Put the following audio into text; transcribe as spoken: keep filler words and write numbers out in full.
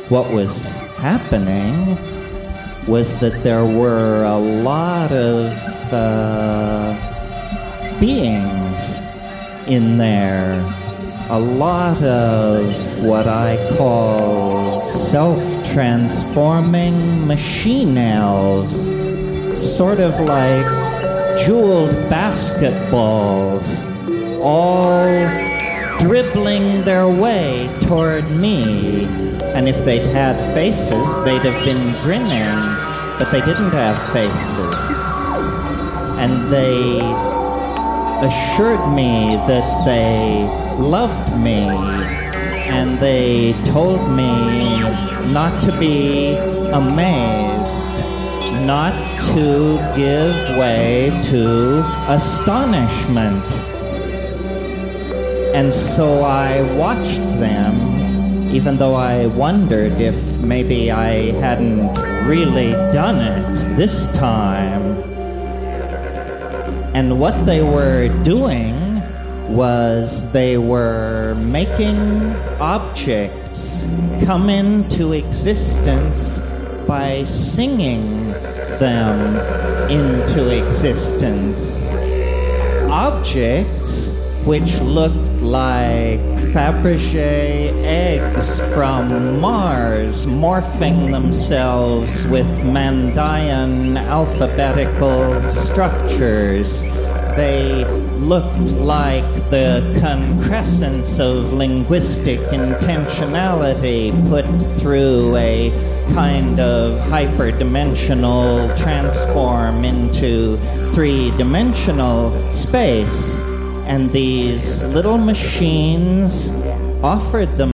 what was happening was that there were a lot of uh, beings in there, a lot of what I call self-transforming machine elves, sort of like jeweled basketballs, all dribbling their way toward me. And if they'd had faces, they'd have been grinning, but they didn't have faces. And they assured me that they loved me, and they told me not to be amazed, not to give way to astonishment. And so I watched them, even though I wondered if maybe I hadn't really done it this time. And what they were doing was they were making objects come into existence by singing them into existence. Objects which looked like Fabergé eggs from Mars, morphing themselves with Mandaean alphabetical structures. They looked like the concrescence of linguistic intentionality put through a kind of hyperdimensional transform into three-dimensional space. And these little machines offered them